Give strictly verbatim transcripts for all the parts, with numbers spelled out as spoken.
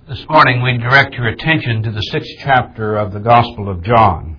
This morning we direct your attention to the sixth chapter of the Gospel of John.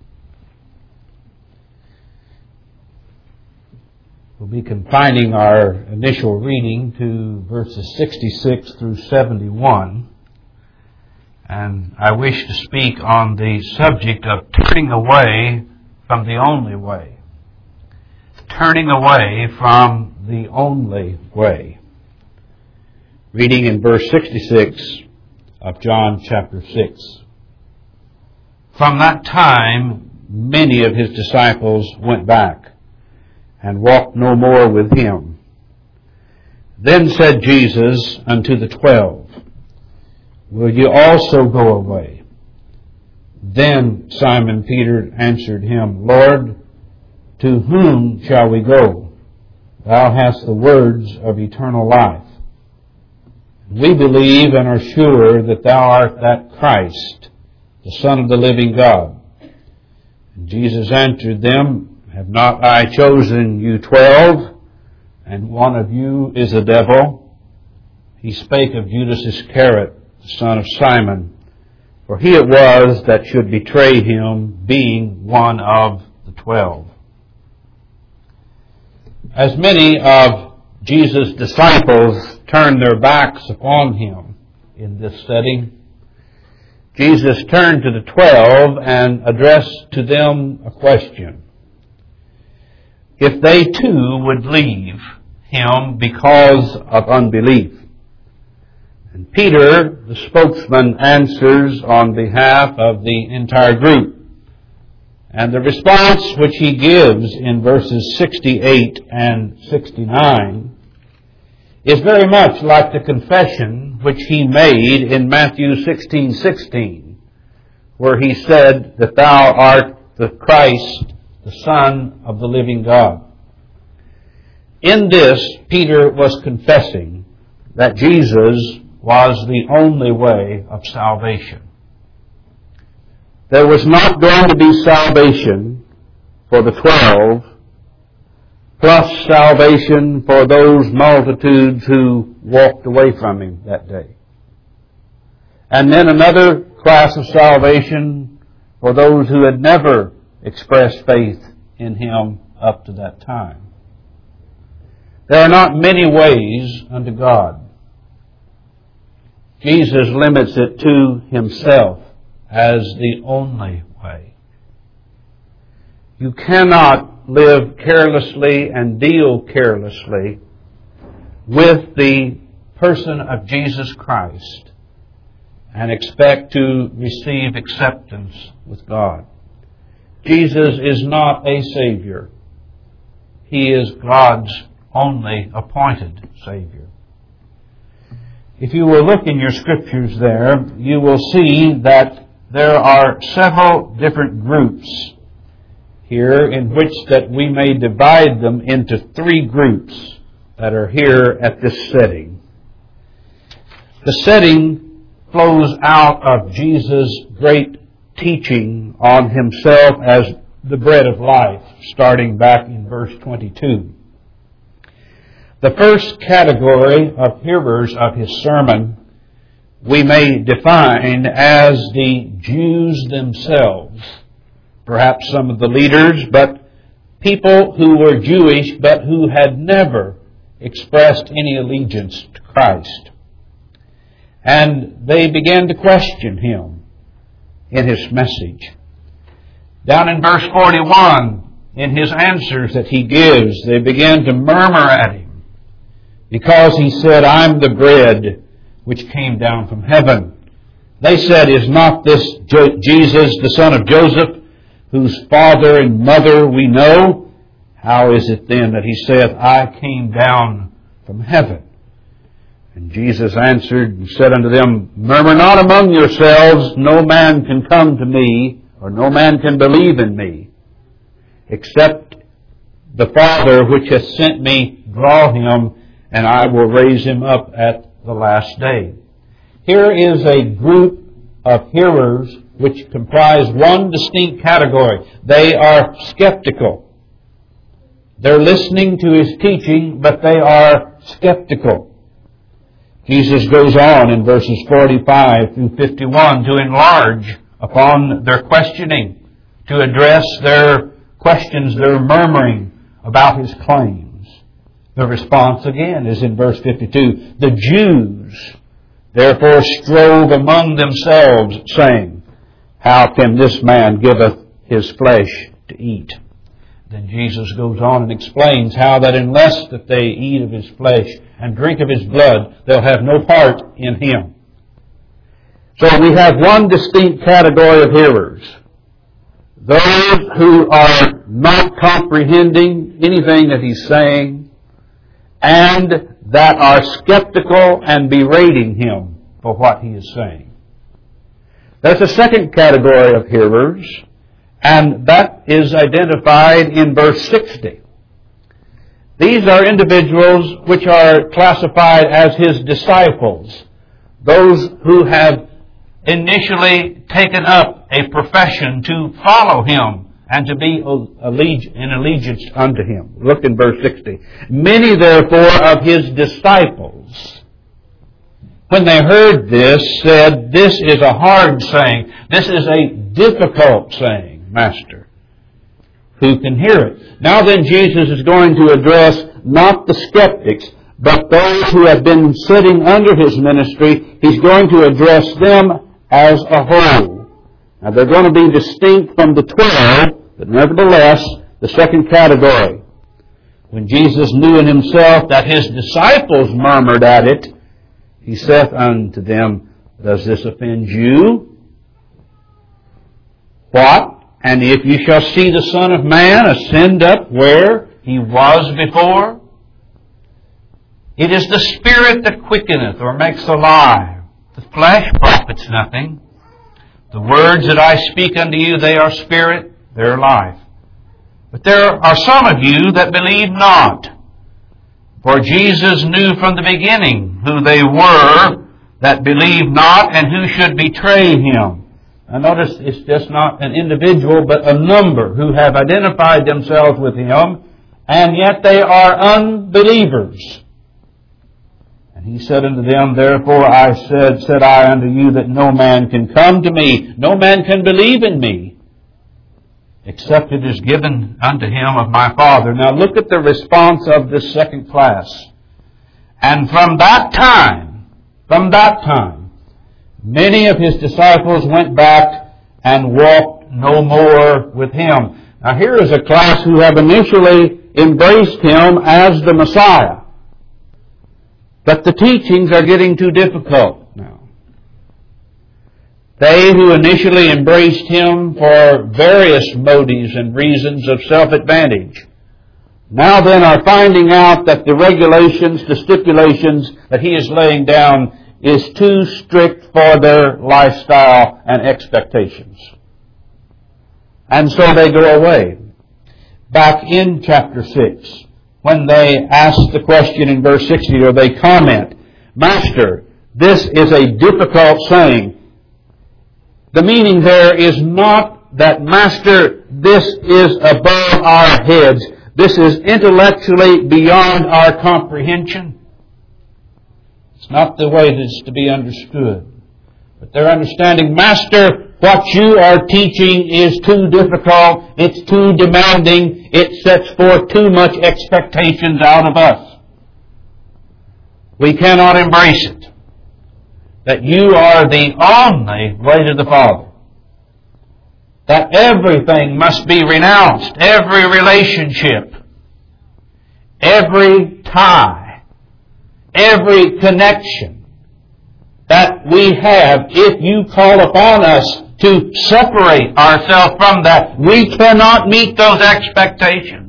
We'll be confining our initial reading to verses sixty-six through seventy-one. And I wish to speak on the subject of turning away from the only way. Turning away from the only way. Reading in verse sixty-six of John chapter six. From that time, many of his disciples went back and walked no more with him. Then said Jesus unto the twelve, Will you also go away? Then Simon Peter answered him, Lord, to whom shall we go? Thou hast the words of eternal life. We believe and are sure that Thou art that Christ, the Son of the living God. And Jesus answered them, Have not I chosen you twelve, and one of you is a devil? He spake of Judas Iscariot, the son of Simon, for he it was that should betray him, being one of the twelve. As many of Jesus' disciples turned their backs upon him in this setting, Jesus turned to the twelve and addressed to them a question. If they too would leave him because of unbelief. And Peter, the spokesman, answers on behalf of the entire group. And the response which he gives in verses sixty-eight and sixty-nine is very much like the confession which he made in Matthew sixteen sixteen, where he said that Thou art the Christ, the Son of the living God. In this, Peter was confessing that Jesus was the only way of salvation. There was not going to be salvation for the twelve, plus salvation for those multitudes who walked away from him that day. And then another class of salvation for those who had never expressed faith in him up to that time. There are not many ways unto God. Jesus limits it to himself as the only way. You cannot live carelessly and deal carelessly with the person of Jesus Christ and expect to receive acceptance with God. Jesus is not a Savior. He is God's only appointed Savior. If you will look in your scriptures there, you will see that there are several different groups here in which that we may divide them into three groups that are here at this setting. The setting flows out of Jesus' great teaching on himself as the bread of life, starting back in verse twenty-two. The first category of hearers of his sermon we may define as the Jews themselves. Perhaps some of the leaders, but people who were Jewish but who had never expressed any allegiance to Christ. And they began to question him in his message. Down in verse forty-one, in his answers that he gives, they began to murmur at him because he said, I'm the bread which came down from heaven. They said, Is not this Jo- Jesus, the son of Joseph, whose father and mother we know? How is it then that he saith, I came down from heaven? And Jesus answered and said unto them, Murmur not among yourselves, no man can come to me, or no man can believe in me, except the Father which hath sent me draw him, and I will raise him up at the last day. Here is a group of hearers which comprise one distinct category. They are skeptical. They're listening to his teaching, but they are skeptical. Jesus goes on in verses forty-five through fifty-one to enlarge upon their questioning, to address their questions, their murmuring about His claims. The response again is in verse fifty-two. The Jews therefore strove among themselves, saying, How can this man giveth his flesh to eat? Then Jesus goes on and explains how that unless that they eat of His flesh and drink of His blood, they'll have no part in Him. So we have one distinct category of hearers. Those who are not comprehending anything that He's saying, and that are skeptical and berating Him for what He is saying. There's a second category of hearers, and that is identified in verse sixty. These are individuals which are classified as His disciples, those who have initially taken up a profession to follow Him and to be in allegiance unto Him. Look in verse sixty. Many therefore of His disciples, when they heard this, said, This is a hard saying. This is a difficult saying, Master. Who can hear it? Now then, Jesus is going to address not the skeptics, but those who have been sitting under His ministry. He's going to address them as a whole. Now they're going to be distinct from the twelve, but nevertheless, the second category. When Jesus knew in Himself that His disciples murmured at it, He saith unto them, Does this offend you? What? And if you shall see the Son of Man ascend up where He was before? It is the Spirit that quickeneth or makes alive. The flesh profits nothing. The words that I speak unto you, they are spirit, they are life. But there are some of you that believe not. For Jesus knew from the beginning who they were that believed not and who should betray Him. Now notice it's just not an individual, but a number who have identified themselves with Him, and yet they are unbelievers. And He said unto them, Therefore I said, said I unto you, that no man can come to me, no man can believe in me, except it is given unto him of my Father. Now look at the response of this second class. And from that time, from that time, many of His disciples went back and walked no more with Him. Now here is a class who have initially embraced Him as the Messiah. But the teachings are getting too difficult now. They who initially embraced Him for various motives and reasons of self-advantage, now then are finding out that the regulations, the stipulations that He is laying down is too strict for their lifestyle and expectations. And so they go away. Back in chapter six, when they ask the question in verse sixty, or they comment, Master, this is a difficult saying. The meaning there is not that, Master, this is above our heads. This is intellectually beyond our comprehension. It's not the way that it's to be understood. But they're understanding, Master, what you are teaching is too difficult, it's too demanding, it sets forth too much expectations out of us. We cannot embrace it. That you are the only way to the Father. That everything must be renounced, every relationship, every tie, every connection that we have. If you call upon us to separate ourselves from that, we cannot meet those expectations.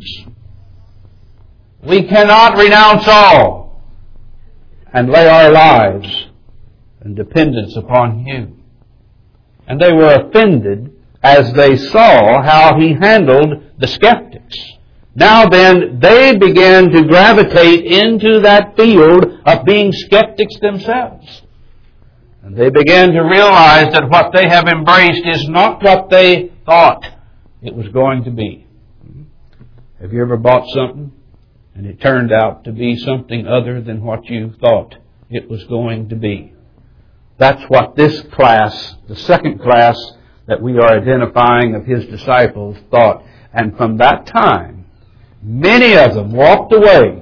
We cannot renounce all and lay our lives in dependence upon you. And they were offended as they saw how He handled the skeptics. Now then, they began to gravitate into that field of being skeptics themselves. And they began to realize that what they have embraced is not what they thought it was going to be. Have you ever bought something and it turned out to be something other than what you thought it was going to be. That's what this class, the second class that we are identifying of His disciples, thought. And from that time, many of them walked away,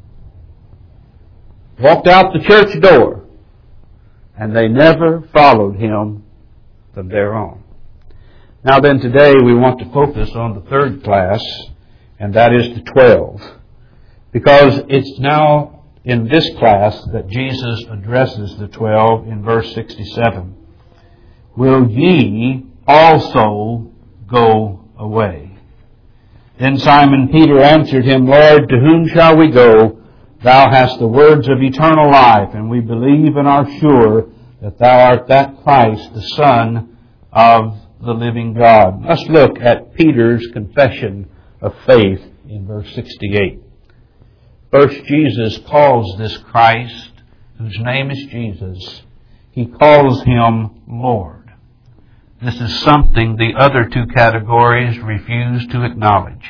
walked out the church door, and they never followed Him from there on. Now then, today we want to focus on the third class, and that is the twelve. Because it's now in this class that Jesus addresses the twelve in verse sixty-seven. Will ye also go away? Then Simon Peter answered Him, Lord, to whom shall we go? Thou hast the words of eternal life, and we believe and are sure that Thou art that Christ, the Son of the living God. Let's look at Peter's confession of faith in verse sixty-eight. First, Jesus calls this Christ, whose name is Jesus, He calls Him Lord. This is something the other two categories refuse to acknowledge.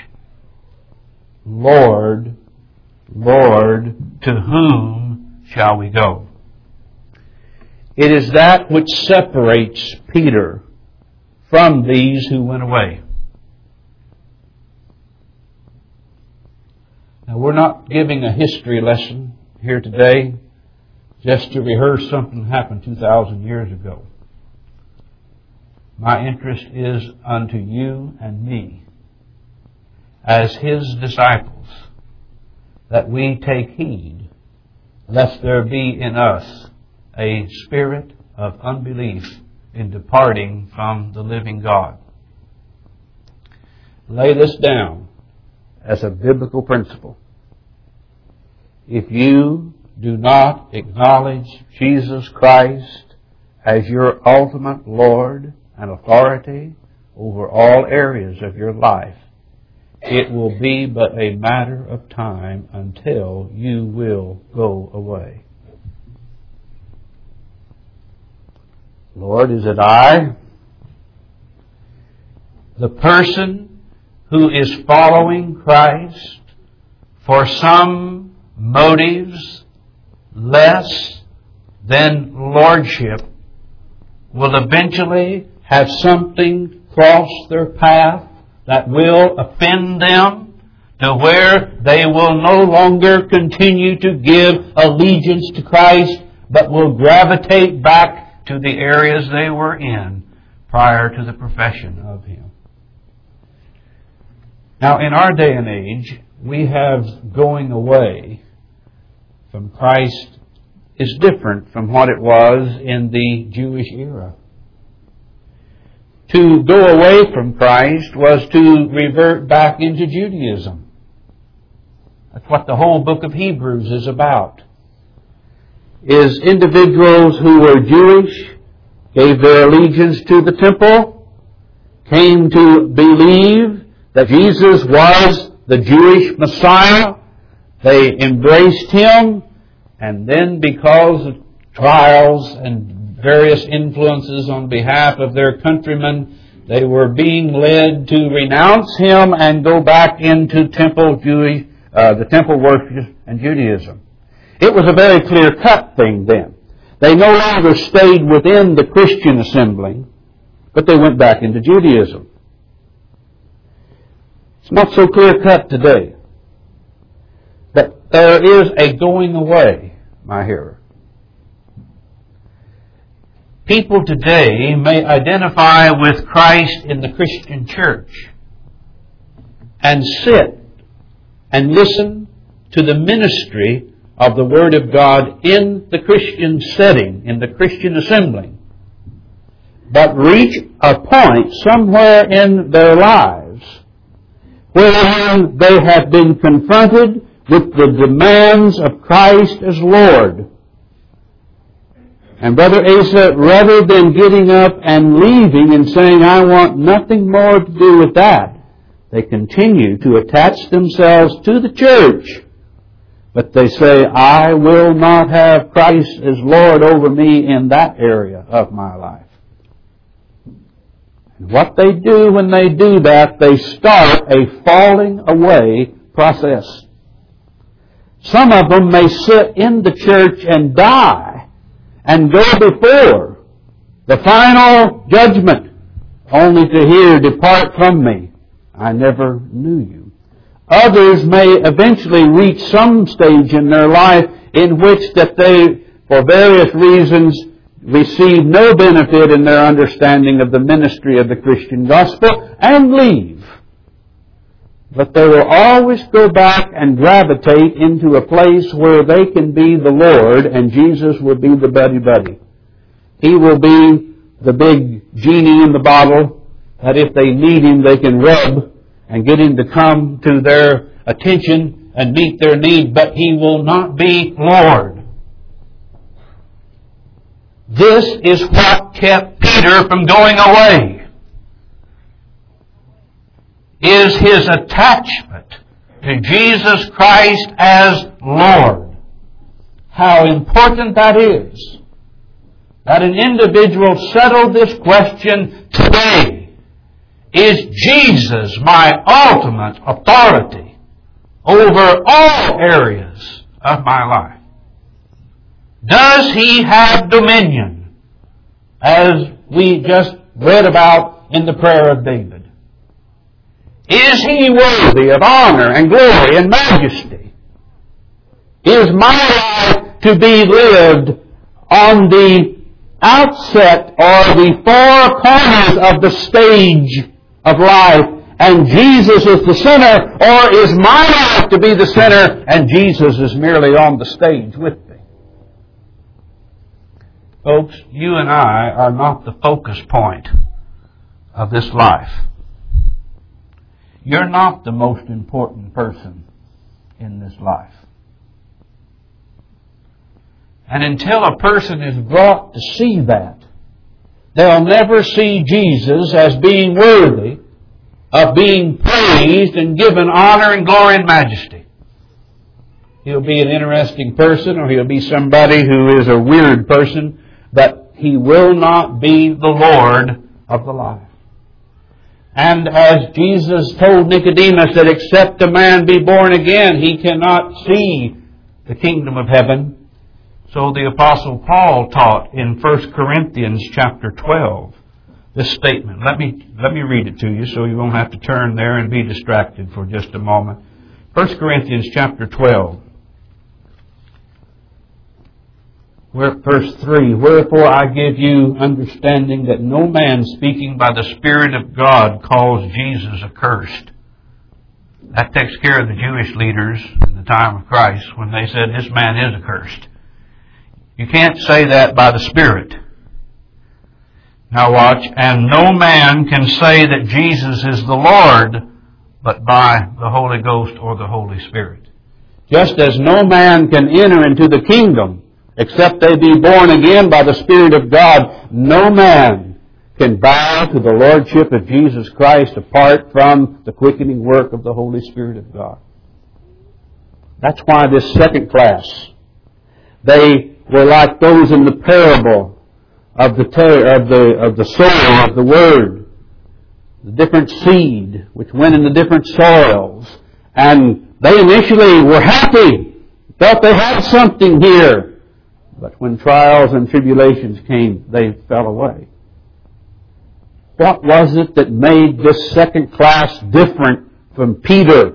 Lord, Lord, to whom shall we go? It is that which separates Peter from these who went away. Now, we're not giving a history lesson here today just to rehearse something that happened two thousand years ago. My interest is unto you and me, as His disciples, that we take heed, lest there be in us a spirit of unbelief in departing from the living God. Lay this down as a biblical principle. If you do not acknowledge Jesus Christ as your ultimate Lord and authority over all areas of your life, it will be but a matter of time until you will go away. Lord, is it I? The person who is following Christ for some motives less than lordship will eventually have something cross their path that will offend them to where they will no longer continue to give allegiance to Christ, but will gravitate back to the areas they were in prior to the profession of Him. Now, in our day and age, we have going away from Christ is different from what it was in the Jewish era. To go away from Christ was to revert back into Judaism. That's what the whole book of Hebrews is about. Is individuals who were Jewish, gave their allegiance to the temple, came to believe that Jesus was the Jewish Messiah. They embraced Him, and then because of trials and various influences on behalf of their countrymen, they were being led to renounce Him and go back into temple Jewish, uh, the temple worship and Judaism. It was a very clear-cut thing then. They no longer stayed within the Christian assembly, but they went back into Judaism. It's not so clear-cut today. But there is a going away, my hearer. People today may identify with Christ in the Christian church and sit and listen to the ministry of the Word of God in the Christian setting, in the Christian assembly, but reach a point somewhere in their lives where they have been confronted with the demands of Christ as Lord. And Brother Asa, rather than getting up and leaving and saying, I want nothing more to do with that, they continue to attach themselves to the church. But they say, I will not have Christ as Lord over me in that area of my life. And what they do when they do that, they start a falling away process. Some of them may sit in the church and die and go before the final judgment, only to hear, "Depart from me, I never knew you." Others may eventually reach some stage in their life in which that they, for various reasons, receive no benefit in their understanding of the ministry of the Christian gospel and leave. But they will always go back and gravitate into a place where they can be the Lord and Jesus will be the buddy-buddy. He will be the big genie in the bottle that if they need Him they can rub and get Him to come to their attention and meet their need, but He will not be Lord. This is what kept Peter from going away. Is his attachment to Jesus Christ as Lord. How important that is. That an individual settle this question today. Is Jesus my ultimate authority over all areas of my life? Does He have dominion, as we just read about in the prayer of David? Is He worthy of honor and glory and majesty? Is my life to be lived on the outset or the four corners of the stage of life and Jesus is the center, or is my life to be the center and Jesus is merely on the stage with me? Folks, you and I are not the focus point of this life. You're not the most important person in this life. And until a person is brought to see that, they'll never see Jesus as being worthy of being praised and given honor and glory and majesty. He'll be an interesting person, or he'll be somebody who is a weird person, but he will not be the Lord of the life. And as Jesus told Nicodemus that except a man be born again, he cannot see the kingdom of heaven. So the Apostle Paul taught in First Corinthians chapter twelve this statement. Let me, let me read it to you so you won't have to turn there and be distracted for just a moment. First Corinthians chapter twelve. Verse three, "Wherefore I give you understanding that no man speaking by the Spirit of God calls Jesus accursed." That takes care of the Jewish leaders in the time of Christ when they said, "This man is accursed." You can't say that by the Spirit. Now watch, "And no man can say that Jesus is the Lord but by the Holy Ghost or the Holy Spirit." Just as no man can enter into the kingdom except they be born again by the Spirit of God, no man can bow to the Lordship of Jesus Christ apart from the quickening work of the Holy Spirit of God. That's why this second class, they were like those in the parable of the of the of the soil of the Word, the different seed which went into different soils, and they initially were happy, thought they had something here. But when trials and tribulations came, they fell away. What was it that made this second class different from Peter?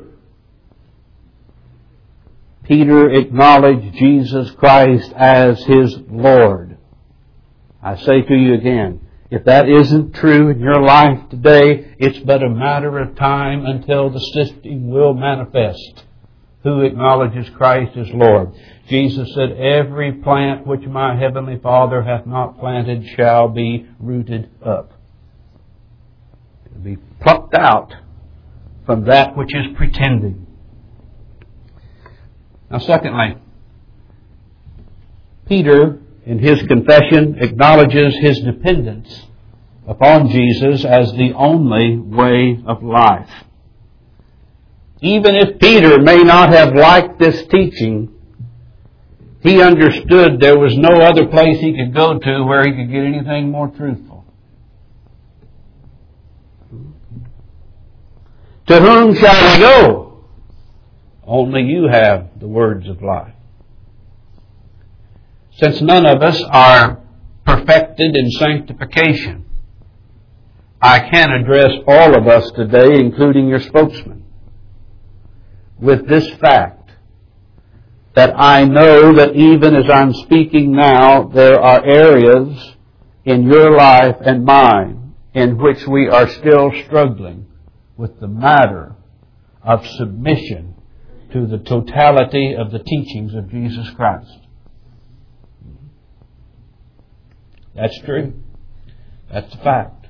Peter acknowledged Jesus Christ as his Lord. I say to you again, if that isn't true in your life today, it's but a matter of time until the sifting will manifest. Who acknowledges Christ as Lord? Jesus said, "Every plant which my heavenly Father hath not planted shall be rooted up." It will be plucked out from that which is pretending. Now secondly, Peter, in his confession, acknowledges his dependence upon Jesus as the only way of life. Even if Peter may not have liked this teaching, he understood there was no other place he could go to where he could get anything more truthful. To whom shall we go? Only you have the words of life. Since none of us are perfected in sanctification, I can address all of us today, including your spokesman, with this fact, that I know that even as I'm speaking now, there are areas in your life and mine in which we are still struggling with the matter of submission to the totality of the teachings of Jesus Christ. That's true. That's a fact.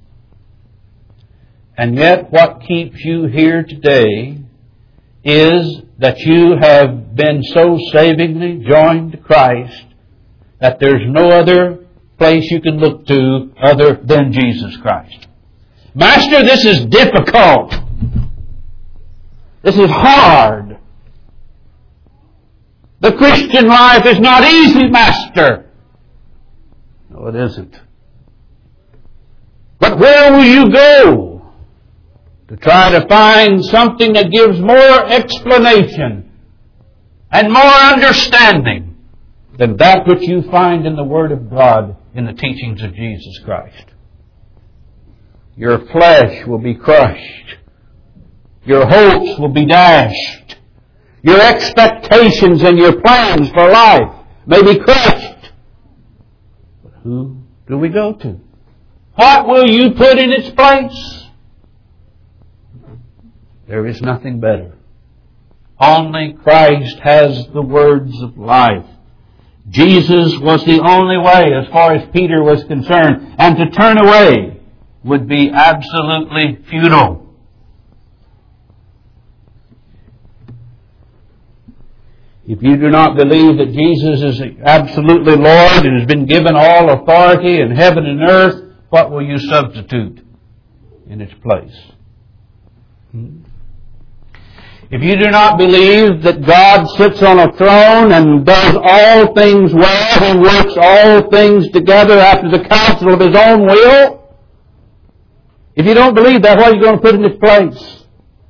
And yet what keeps you here today is that you have been so savingly joined to Christ that there's no other place you can look to other than Jesus Christ. Master, this is difficult. This is hard. The Christian life is not easy, Master. No, it isn't. But where will you go to try to find something that gives more explanation and more understanding than that which you find in the Word of God in the teachings of Jesus Christ? Your flesh will be crushed. Your hopes will be dashed. Your expectations and your plans for life may be crushed. But who do we go to? What will you put in its place? There is nothing better. Only Christ has the words of life. Jesus was the only way as far as Peter was concerned, and to turn away would be absolutely futile. If you do not believe that Jesus is absolutely Lord and has been given all authority in heaven and earth, what will you substitute in its place? Hmm? If you do not believe that God sits on a throne and does all things well and works all things together after the counsel of His own will, if you don't believe that, what are you going to put in its place?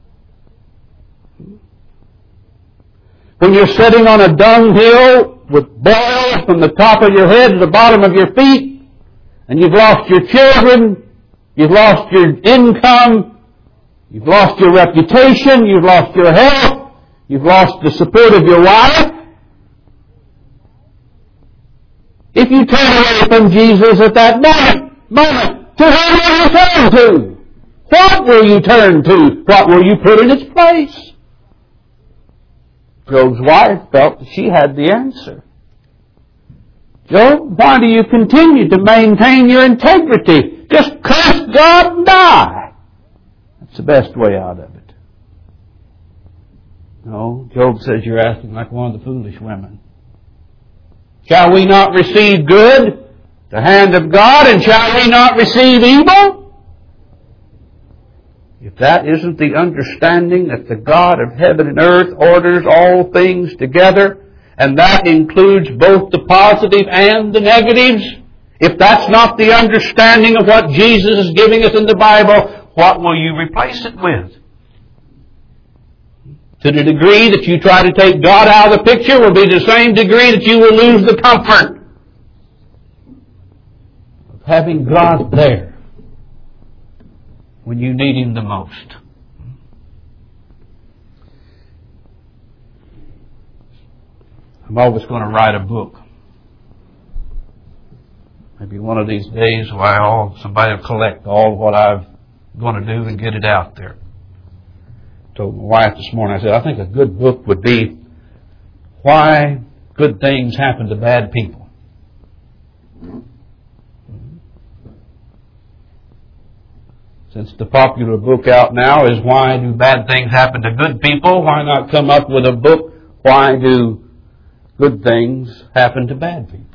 When you're sitting on a dunghill with boils from the top of your head to the bottom of your feet, and you've lost your children, you've lost your income, you've lost your reputation, you've lost your health, you've lost the support of your wife. If you turn away from Jesus at that moment, moment, to whom will you turn to? What will you turn to? What will you put in its place? Job's wife felt that she had the answer. Job, why do you continue to maintain your integrity? Just curse God and die. That's the best way out of it. No, Job says you're acting like one of the foolish women. Shall we not receive good, the hand of God, and shall we not receive evil? If that isn't the understanding that the God of heaven and earth orders all things together, and that includes both the positive and the negatives, if that's not the understanding of what Jesus is giving us in the Bible, what will you replace it with? To the degree that you try to take God out of the picture will be the same degree that you will lose the comfort of having God there when you need Him the most. I'm always going to write a book. Maybe one of these days, well, somebody will collect all what I'm going to do and get it out there. I told my wife this morning, I said, I think a good book would be Why Good Things Happen to Bad People. Since the popular book out now is Why Do Bad Things Happen to Good People, why not come up with a book, Why Do Good Things Happen to Bad People?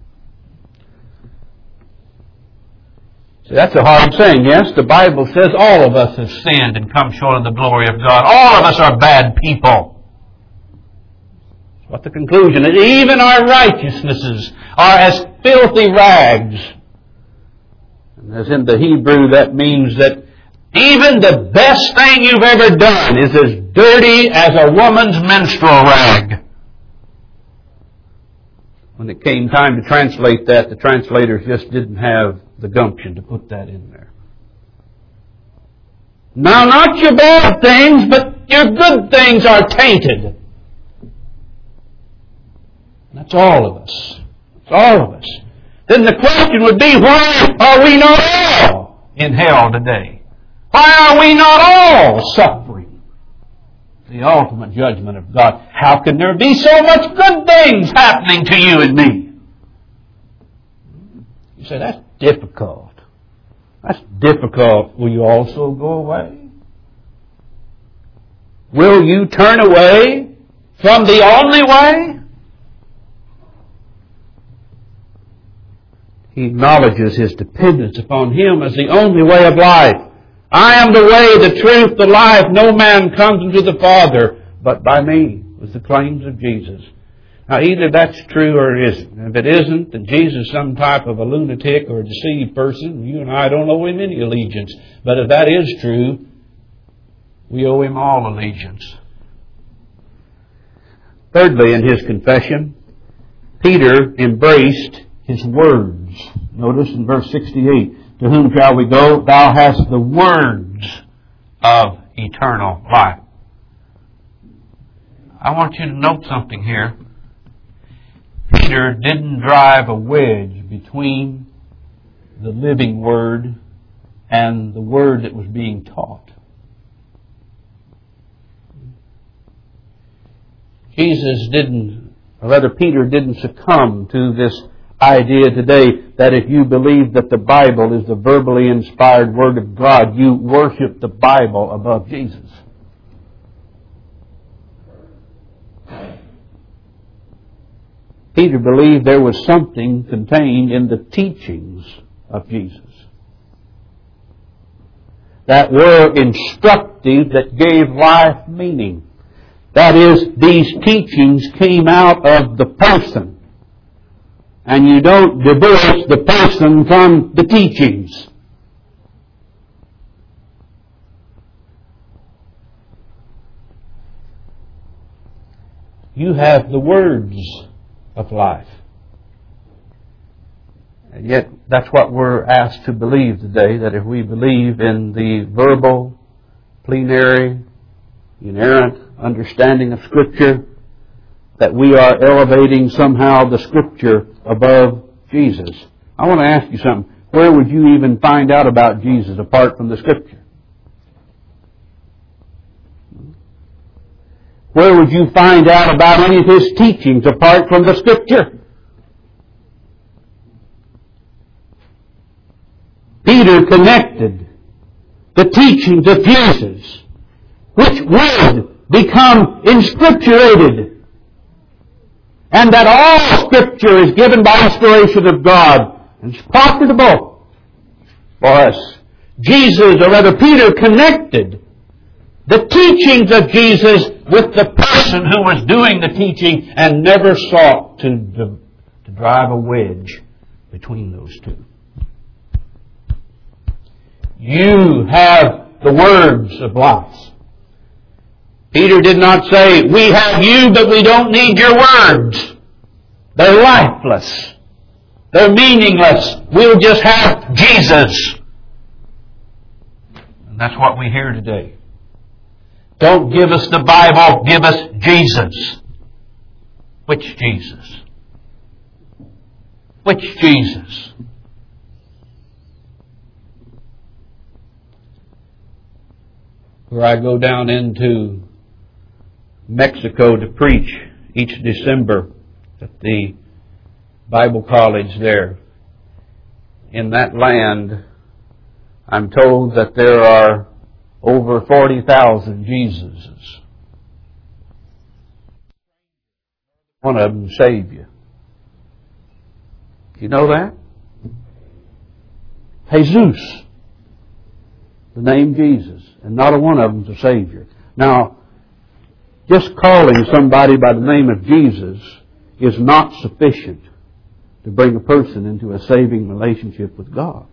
See, that's a hard saying, yes. The Bible says all of us have sinned and come short of the glory of God. All of us are bad people. That's what the conclusion is. Even our righteousnesses are as filthy rags. And as in the Hebrew, that means that even the best thing you've ever done is as dirty as a woman's menstrual rag. When it came time to translate that, the translators just didn't have the gumption to put that in there. Now, not your bad things, but your good things are tainted. That's all of us. That's all of us. Then the question would be, why are we not all in hell today? Why are we not all suffering the ultimate judgment of God? How can there be so much good things happening to you and me? You say, that's difficult. That's difficult. Will you also go away? Will you turn away from the only way? He acknowledges his dependence upon Him as the only way of life. I am the way, the truth, the life. No man comes into the Father but by me, was the claims of Jesus. Now, either that's true or it isn't. If it isn't, then Jesus is some type of a lunatic or a deceived person. You and I don't owe Him any allegiance. But if that is true, we owe Him all allegiance. Thirdly, in his confession, Peter embraced His words. Notice in verse sixty-eight, to whom shall we go? Thou hast the words of eternal life. I want you to note something here. Peter didn't drive a wedge between the living Word and the Word that was being taught. Jesus didn't, or rather Peter didn't succumb to this idea today that if you believe that the Bible is the verbally inspired Word of God, you worship the Bible above Jesus. Peter believed there was something contained in the teachings of Jesus that were instructive, that gave life meaning. That is, these teachings came out of the person. And you don't divorce the person from the teachings. You have the words of life. And yet, that's what we're asked to believe today, that if we believe in the verbal, plenary, inerrant understanding of Scripture, that we are elevating somehow the Scripture above Jesus. I want to ask you something. Where would you even find out about Jesus apart from the Scripture? Where would you find out about any of His teachings apart from the Scripture? Peter connected the teachings of Jesus, which would become inscripturated, and that all Scripture is given by inspiration of God and is profitable for us. Jesus, or rather Peter, connected the teachings of Jesus with the person who was doing the teaching and never sought to, to, to drive a wedge between those two. You have the words of life. Peter did not say, we have you, but we don't need your words. They're lifeless. They're meaningless. We'll just have Jesus. And that's what we hear today. Don't give us the Bible, give us Jesus. Which Jesus? Which Jesus? Where I go down into Mexico to preach each December at the Bible college there. In that land, I'm told that there are over forty thousand Jesuses. One of them saved you. You know that? Jesus. The name Jesus. And not a one of them's a Savior. Now, just calling somebody by the name of Jesus is not sufficient to bring a person into a saving relationship with God.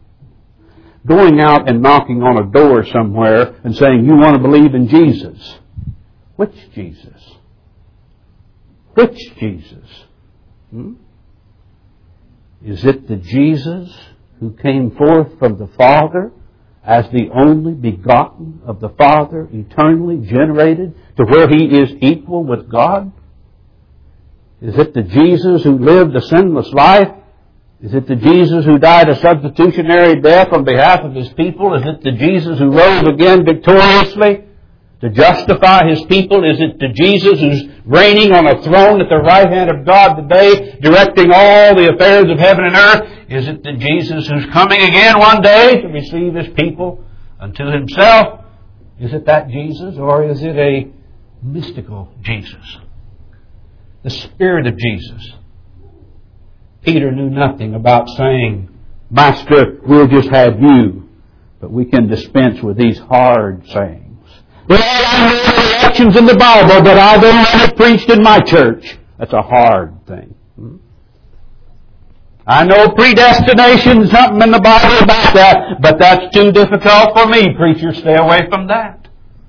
Going out and knocking on a door somewhere and saying, you want to believe in Jesus, Which Jesus? Which Jesus? Hmm? Is it the Jesus who came forth from the Father as the only begotten of the Father, eternally generated to where He is equal with God? Is it the Jesus who lived a sinless life? Is it the Jesus who died a substitutionary death on behalf of His people? Is it the Jesus who rose again victoriously to justify His people? Is it the Jesus who's reigning on a throne at the right hand of God today, directing all the affairs of heaven and earth? Is it the Jesus who's coming again one day to receive His people unto Himself? Is it that Jesus, or is it a mystical Jesus? The Spirit of Jesus. Peter knew nothing about saying, Master, we'll just have you, but we can dispense with these hard sayings. Well, I know the elections in the Bible, but I don't want it preached in my church. That's a hard thing. I know predestination, something in the Bible about that, but that's too difficult for me. Preacher, stay away from that.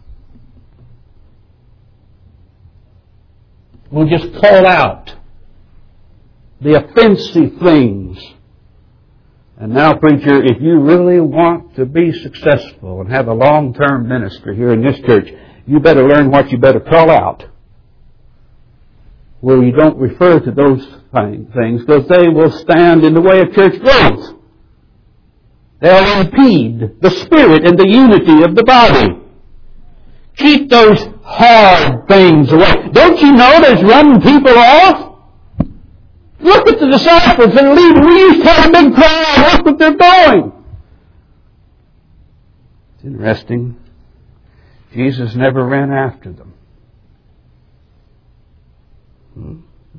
We'll just call out the offensive things. And now, preacher, if you really want to be successful and have a long-term ministry here in this church, you better learn what you better call out, where you don't refer to those things, because they will stand in the way of church growth. They'll impede the spirit and the unity of the body. Keep those hard things away. Don't you know there's running people off? Look at the disciples and leaders. We used to have a big crowd. Look what they're doing. It's interesting. Jesus never ran after them. Hmm?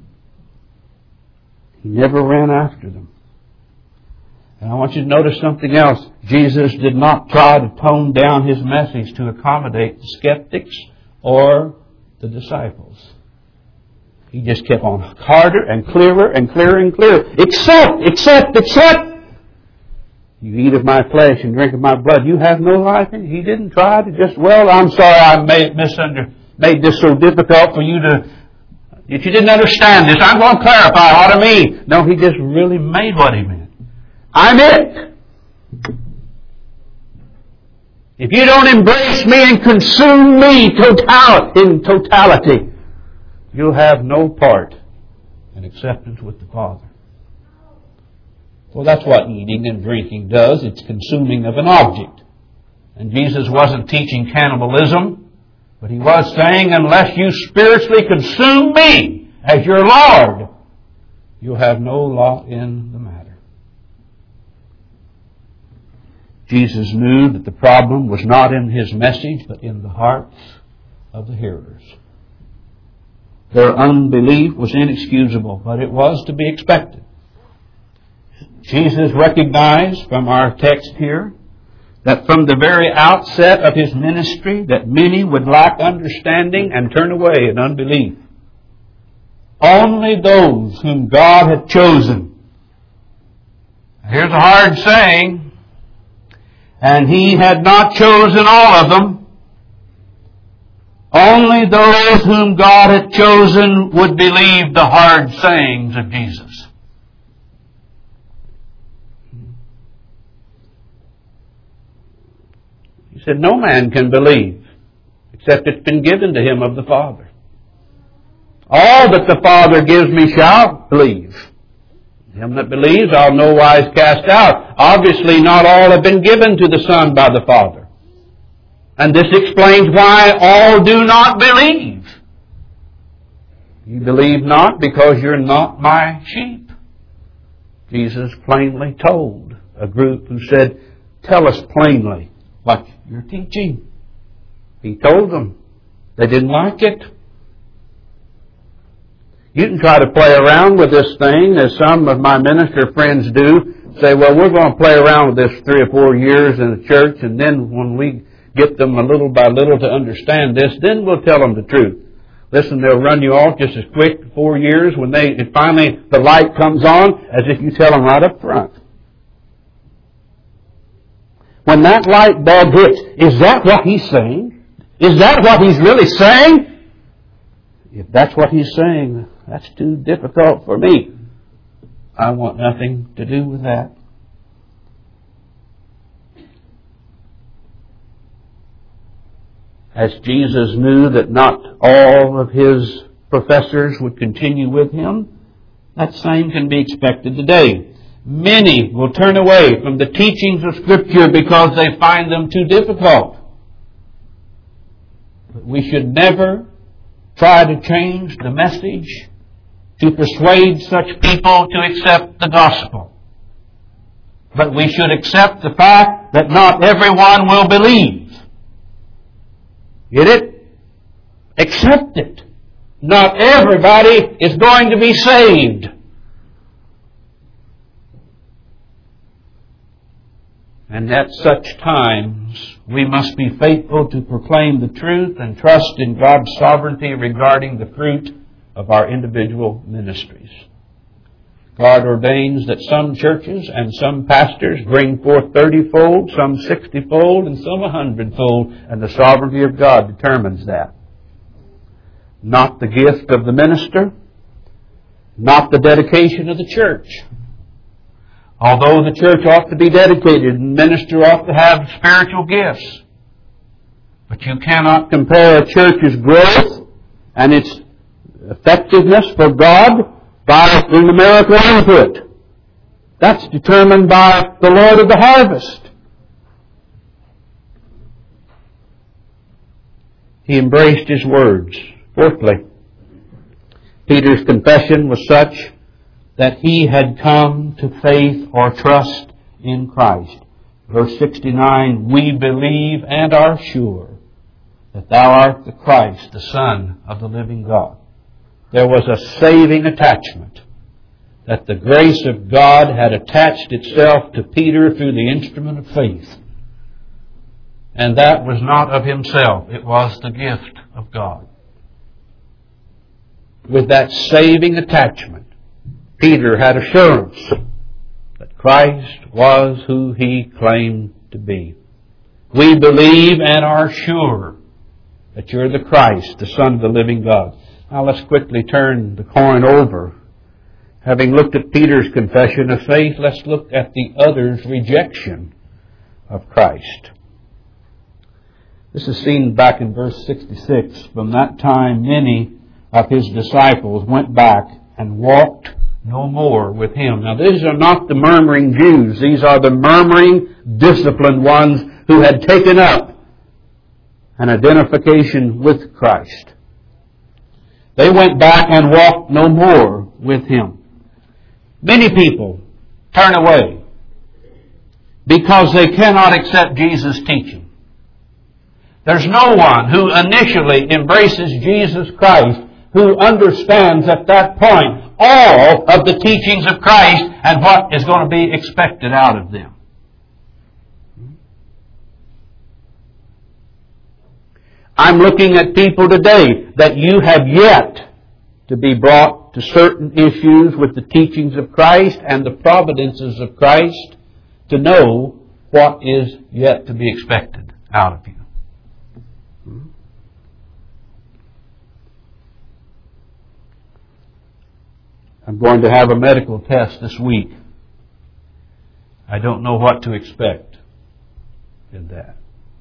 He never ran after them. And I want you to notice something else. Jesus did not try to tone down His message to accommodate the skeptics or the disciples. He just kept on harder and clearer and clearer and clearer. Except, except, except, you eat of my flesh and drink of my blood, you have no life in you. He didn't try to just, well, I'm sorry I made, misunder, made this so difficult for you to, if you didn't understand this, I'm going to clarify what I mean. No, He just really made what He meant. I'm it. If you don't embrace me and consume me total, in totality, you'll have no part in acceptance with the Father. Well, that's what eating and drinking does. It's consuming of an object. And Jesus wasn't teaching cannibalism, but He was saying, unless you spiritually consume me as your Lord, you'll have no lot in the matter. Jesus knew that the problem was not in His message, but in the hearts of the hearers. Their unbelief was inexcusable, but it was to be expected. Jesus recognized from our text here that from the very outset of His ministry that many would lack understanding and turn away in unbelief. Only those whom God had chosen. Here's a hard saying. And He had not chosen all of them. Only those whom God had chosen would believe the hard sayings of Jesus. He said, no man can believe except it's been given to him of the Father. All that the Father gives me shall believe. Him that believes I'll no wise cast out. Obviously not all have been given to the Son by the Father. And this explains why all do not believe. You believe not because you're not my sheep. Jesus plainly told a group who said, tell us plainly what you're teaching. He told them. They didn't like it. You can try to play around with this thing, as some of my minister friends do. Say, well, we're going to play around with this three or four years in the church, and then when we get them a little by little to understand this, then we'll tell them the truth. Listen, they'll run you off just as quick, four years, when they if finally the light comes on, as if you tell them right up front. When that light bulb hits, is that what he's saying? Is that what he's really saying? if that's what he's saying, that's too difficult for me. I want nothing to do with that. As Jesus knew that not all of his professors would continue with him, that same can be expected today. Many will turn away from the teachings of Scripture because they find them too difficult. But we should never try to change the message to persuade such people to accept the gospel. But we should accept the fact that not everyone will believe. Get it? Accept it. Not everybody is going to be saved. And at such times, we must be faithful to proclaim the truth and trust in God's sovereignty regarding the fruit of our individual ministries. God ordains that some churches and some pastors bring forth thirty-fold, some sixty-fold, and some a hundred-fold, and the sovereignty of God determines that. Not the gift of the minister, not the dedication of the church. Although the church ought to be dedicated and the minister ought to have spiritual gifts. But you cannot compare a church's growth and its effectiveness for God by the numerical input. That's determined by the Lord of the harvest. He embraced his words. Fourthly, Peter's confession was such that he had come to faith or trust in Christ. Verse sixty-nine, we believe and are sure that thou art the Christ, the Son of the living God. There was a saving attachment, that the grace of God had attached itself to Peter through the instrument of faith. And that was not of himself. It was the gift of God. With that saving attachment, Peter had assurance that Christ was who he claimed to be. We believe and are sure that you're the Christ, the Son of the living God. Now let's quickly turn the coin over. Having looked at Peter's confession of faith, let's look at the other's rejection of Christ. This is seen back in verse sixty-six. From that time many of his disciples went back and walked no more with him. Now these are not the murmuring Jews. These are the murmuring, disciplined ones who had taken up an identification with Christ. They went back and walked no more with him. Many people turn away because they cannot accept Jesus' teaching. There's no one who initially embraces Jesus Christ who understands at that point all of the teachings of Christ and what is going to be expected out of them. I'm looking at people today that you have yet to be brought to certain issues with the teachings of Christ and the providences of Christ to know what is yet to be expected out of you. I'm going to have a medical test this week. I don't know what to expect in that.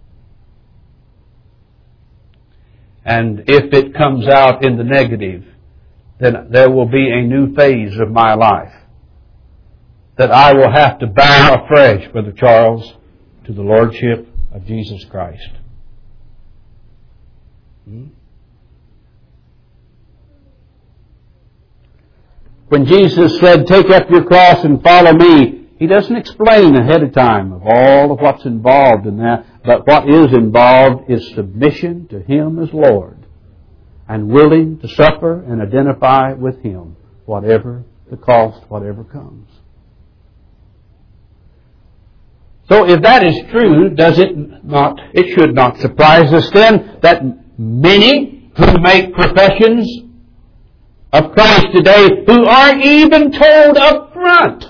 And if it comes out in the negative, then there will be a new phase of my life that I will have to bow afresh, Brother Charles, to the Lordship of Jesus Christ. Hmm? When Jesus said, take up your cross and follow me, He doesn't explain ahead of time of all of what's involved in that. But what is involved is submission to Him as Lord and willing to suffer and identify with Him, whatever the cost, whatever comes. So if that is true, does it not, it should not surprise us then that many who make professions of Christ today, who are even told up front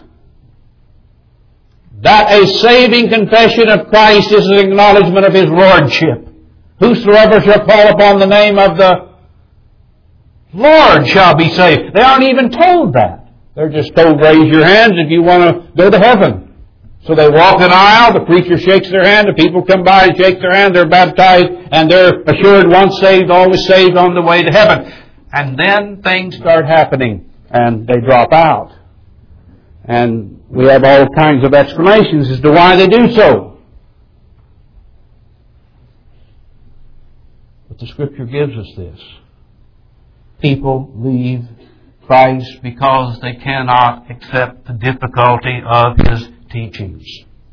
that a saving confession of Christ is an acknowledgement of His Lordship. Whosoever shall call upon the name of the Lord shall be saved. They aren't even told that. They're just told, raise your hands if you want to go to heaven. So they walk an aisle, the preacher shakes their hand, the people come by and shake their hand, they're baptized, and they're assured once saved, always saved on the way to heaven. And then things start happening, and they drop out. And we have all kinds of explanations as to why they do so. But the Scripture gives us this. People leave Christ because they cannot accept the difficulty of His teachings.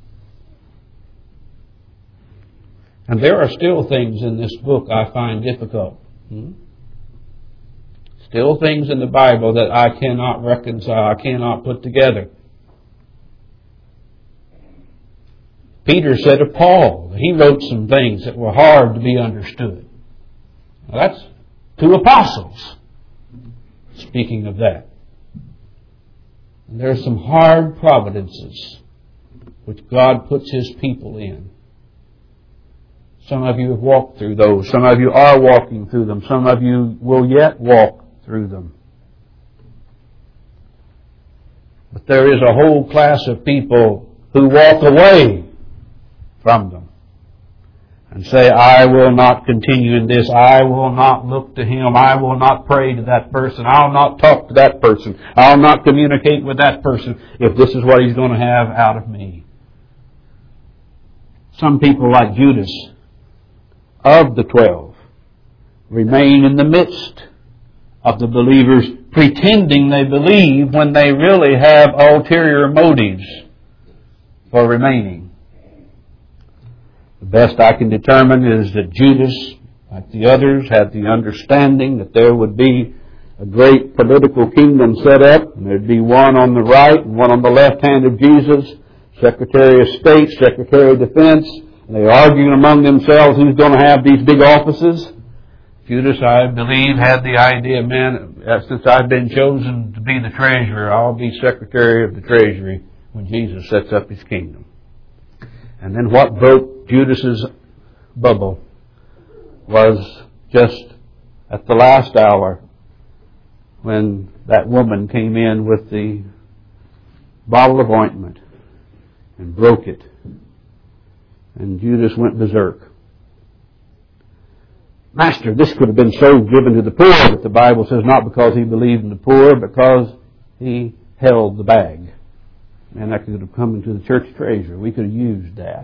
And there are still things in this book I find difficult. Hmm? Still things in the Bible that I cannot reconcile, I cannot put together. Peter said of Paul that he wrote some things that were hard to be understood. Now that's two apostles, speaking of that. And there are some hard providences which God puts His people in. Some of you have walked through those. Some of you are walking through them. Some of you will yet walk through them. But there is a whole class of people who walk away from them and say, I will not continue in this. I will not look to Him. I will not pray to that person. I'll not talk to that person. I'll not communicate with that person if this is what He's going to have out of me. Some people like Judas of the twelve remain in the midst of the believers, pretending they believe when they really have ulterior motives for remaining. The best I can determine is that Judas, like the others, had the understanding that there would be a great political kingdom set up, and there'd be one on the right and one on the left hand of Jesus, Secretary of State, Secretary of Defense, and they're arguing among themselves who's going to have these big offices. Judas, I believe, had the idea, man, since I've been chosen to be the treasurer, I'll be Secretary of the Treasury when Jesus sets up His kingdom. And then what broke Judas's bubble was just at the last hour when that woman came in with the bottle of ointment and broke it. And Judas went berserk. Master, this could have been so given to the poor, but the Bible says not because he believed in the poor, because he held the bag. And that could have come into the church treasury. We could have used that.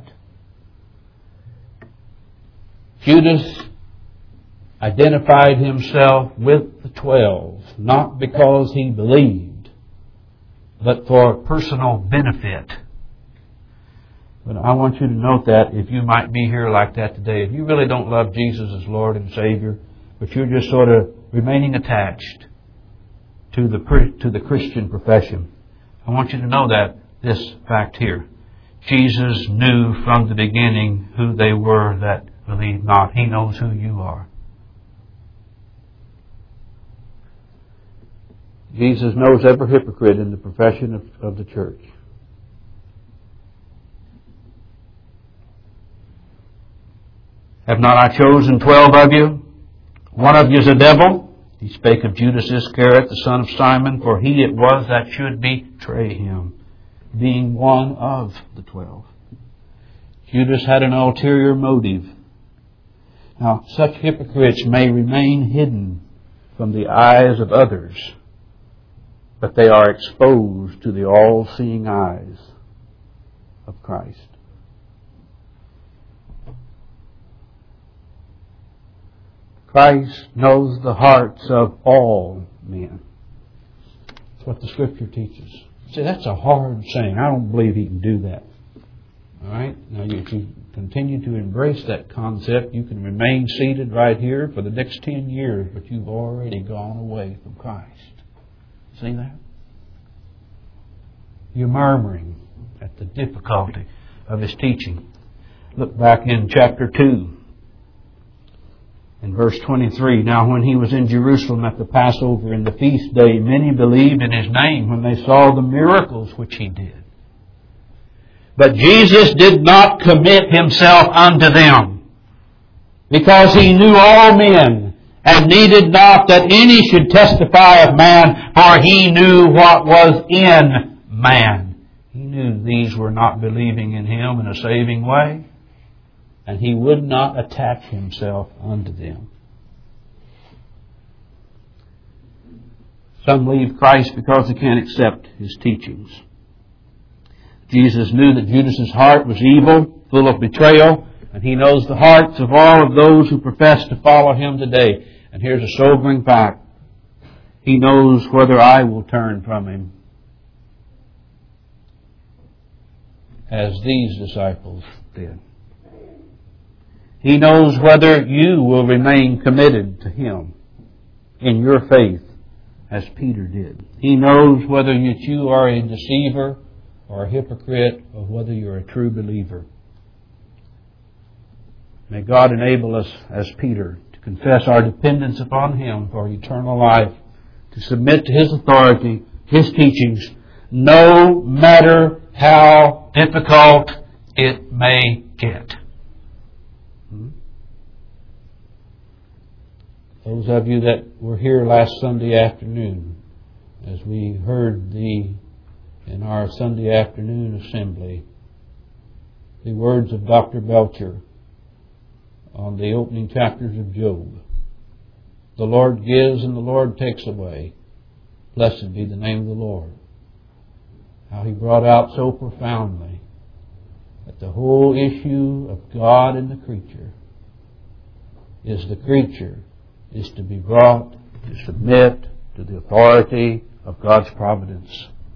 Judas identified himself with the twelve, not because he believed, but for personal benefit. But I want you to note that if you might be here like that today, if you really don't love Jesus as Lord and Savior, but you're just sort of remaining attached to the to the Christian profession, I want you to know that this fact here. Jesus knew from the beginning who they were that believed not. He knows who you are. Jesus knows every hypocrite in the profession of, of the church. Have not I chosen twelve of you? One of you is a devil. He spake of Judas Iscariot, the son of Simon, for he it was that should betray Him, being one of the twelve. Judas had an ulterior motive. Now, such hypocrites may remain hidden from the eyes of others, but they are exposed to the all-seeing eyes of Christ. Christ knows the hearts of all men. That's what the Scripture teaches. See, that's a hard saying. I don't believe He can do that. All right? Now, if you continue to embrace that concept, you can remain seated right here for the next ten years, but you've already gone away from Christ. See that? You're murmuring at the difficulty of His teaching. Look back in chapter two. In verse twenty-three, now when He was in Jerusalem at the Passover in the feast day, many believed in His name when they saw the miracles which He did. But Jesus did not commit Himself unto them, because He knew all men, and needed not that any should testify of man, for he knew what was in man. He knew these were not believing in him in a saving way, and he would not attach himself unto them. Some leave Christ because they can't accept his teachings. Jesus knew that Judas's heart was evil, full of betrayal, and he knows the hearts of all of those who profess to follow him today. And here's a sobering fact. He knows whether I will turn from him, as these disciples did. He knows whether you will remain committed to him in your faith, as Peter did. He knows whether you are a deceiver or a hypocrite, or whether you're a true believer. May God enable us, as Peter, to confess our dependence upon him for eternal life, to submit to his authority, his teachings, no matter how difficult it may get. Those of you that were here last Sunday afternoon, as we heard the, in our Sunday afternoon assembly, the words of Doctor Belcher on the opening chapters of Job. The Lord gives and the Lord takes away. Blessed be the name of the Lord. How he brought out so profoundly that the whole issue of God and the creature is the creature is to be brought to submit to the authority of God's providence.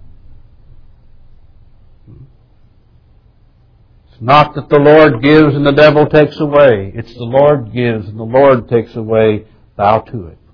It's not that the Lord gives and the devil takes away. It's the Lord gives and the Lord takes away. Bow to it.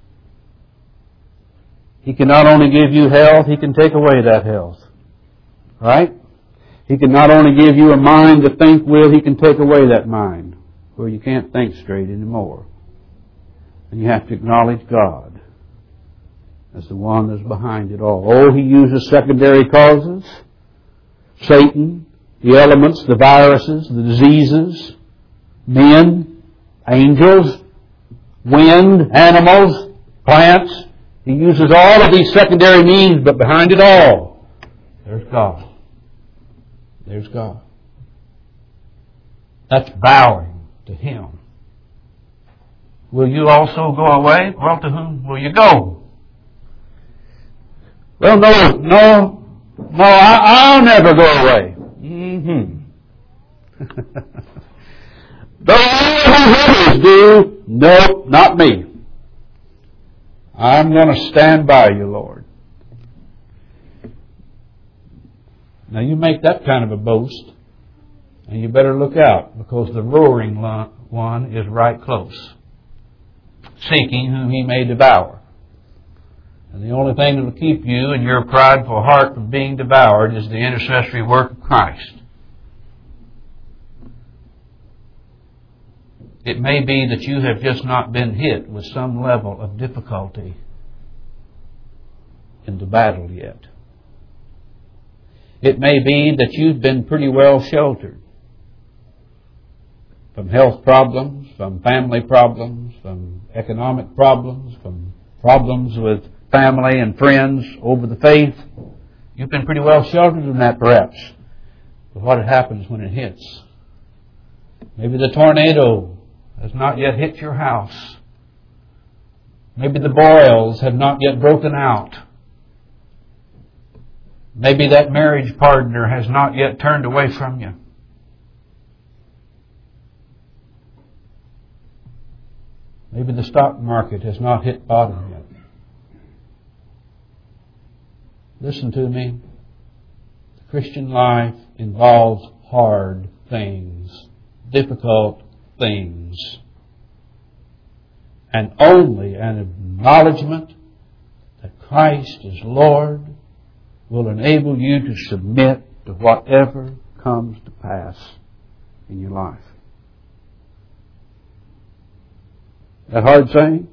He can not only give you health, He can take away that health. Right? He can not only give you a mind to think with, He can take away that mind where you can't think straight anymore. And you have to acknowledge God as the one that's behind it all. Oh, He uses secondary causes. Satan, the elements, the viruses, the diseases, men, angels, wind, animals, plants. He uses all of these secondary means, but behind it all, there's God. There's God. That's bowing to Him. Will you also go away? Well, to whom will you go? Well, no, no, no, I, I'll never go away. Mm-hmm. Those others do. No, not me. I'm going to stand by you, Lord. Now you make that kind of a boast, and you better look out, because the roaring one is right close, seeking whom he may devour. And the only thing that will keep you and your prideful heart from being devoured is the intercessory work of Christ. It may be that you have just not been hit with some level of difficulty in the battle yet. It may be that you've been pretty well sheltered from health problems, from family problems, from economic problems, from problems with family and friends over the faith. You've been pretty well sheltered from that, perhaps. But what happens when it hits? Maybe the tornado has not yet hit your house. Maybe the boils have not yet broken out. Maybe that marriage partner has not yet turned away from you. Maybe the stock market has not hit bottom yet. Listen to me. The Christian life involves hard things, difficult things. And only an acknowledgement that Christ is Lord will enable you to submit to whatever comes to pass in your life. That hard saying?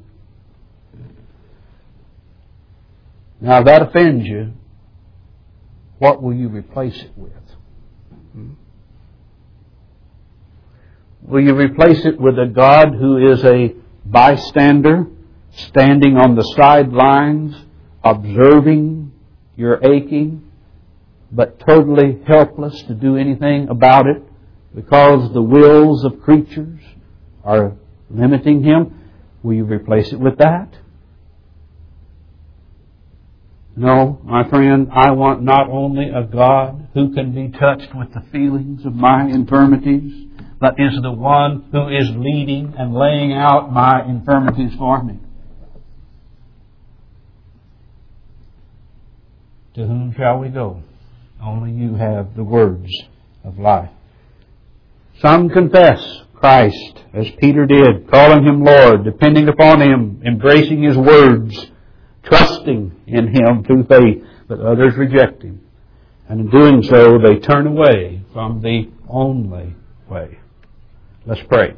Now, if that offends you, what will you replace it with? Hmm? Will you replace it with a God who is a bystander, standing on the sidelines, observing your aching, but totally helpless to do anything about it because the wills of creatures are limiting Him? Will you replace it with that? No, my friend, I want not only a God who can be touched with the feelings of my infirmities, but is the one who is leading and laying out my infirmities for me. To whom shall we go? Only you have the words of life. Some confess Christ, as Peter did, calling Him Lord, depending upon Him, embracing His words, trusting in Him through faith, but others reject Him. And in doing so, they turn away from the only way. Let's pray.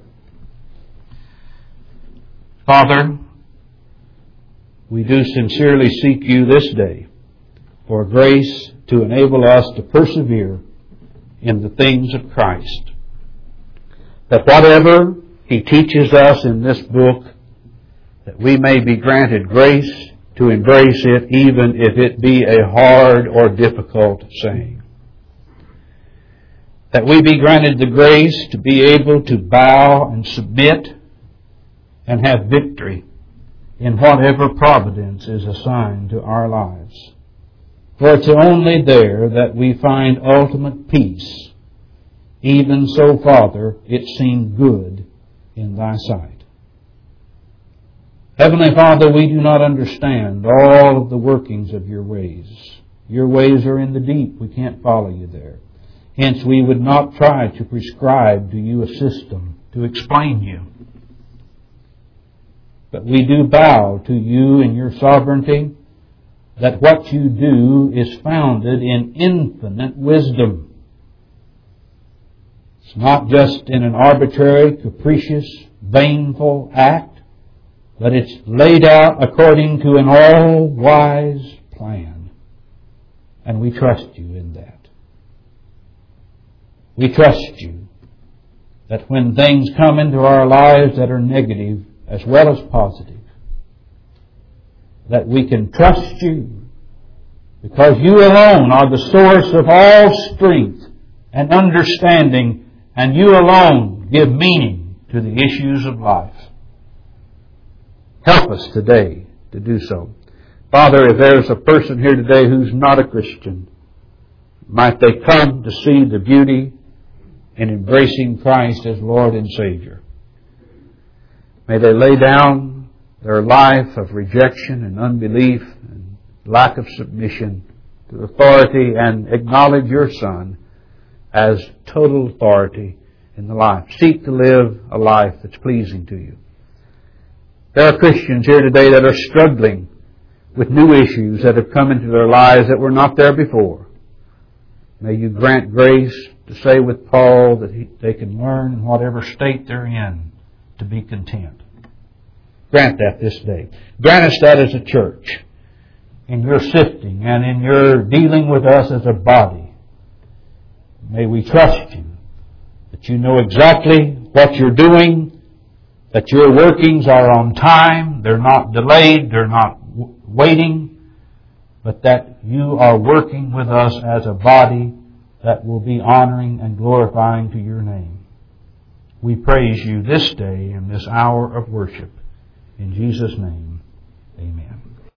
Father, we do sincerely seek You this day for grace to enable us to persevere in the things of Christ. That whatever He teaches us in this book, that we may be granted grace to embrace it, even if it be a hard or difficult saying. That we be granted the grace to be able to bow and submit and have victory in whatever providence is assigned to our lives. For it's only there that we find ultimate peace. Even so, Father, it seemed good in Thy sight. Heavenly Father, we do not understand all of the workings of Your ways. Your ways are in the deep. We can't follow You there. Hence, we would not try to prescribe to You a system to explain You. But we do bow to You in Your sovereignty, that what You do is founded in infinite wisdom. It's not just in an arbitrary, capricious, baneful act, but it's laid out according to an all-wise plan. And we trust You in that. We trust You that when things come into our lives that are negative as well as positive, that we can trust You because You alone are the source of all strength and understanding, and You alone give meaning to the issues of life. Help us today to do so. Father, if there's a person here today who's not a Christian, might they come to see the beauty in embracing Christ as Lord and Savior. May they lay down their life of rejection and unbelief and lack of submission to authority and acknowledge Your Son as total authority in the life. Seek to live a life that's pleasing to You. There are Christians here today that are struggling with new issues that have come into their lives that were not there before. May You grant grace to say with Paul that he, they can learn in whatever state they're in to be content. Grant that this day. Grant us that as a church in Your sifting and in Your dealing with us as a body. May we trust You, that You know exactly what You're doing, that Your workings are on time, they're not delayed, they're not w- waiting, but that You are working with us as a body that will be honoring and glorifying to Your name. We praise You this day in this hour of worship. In Jesus' name, amen.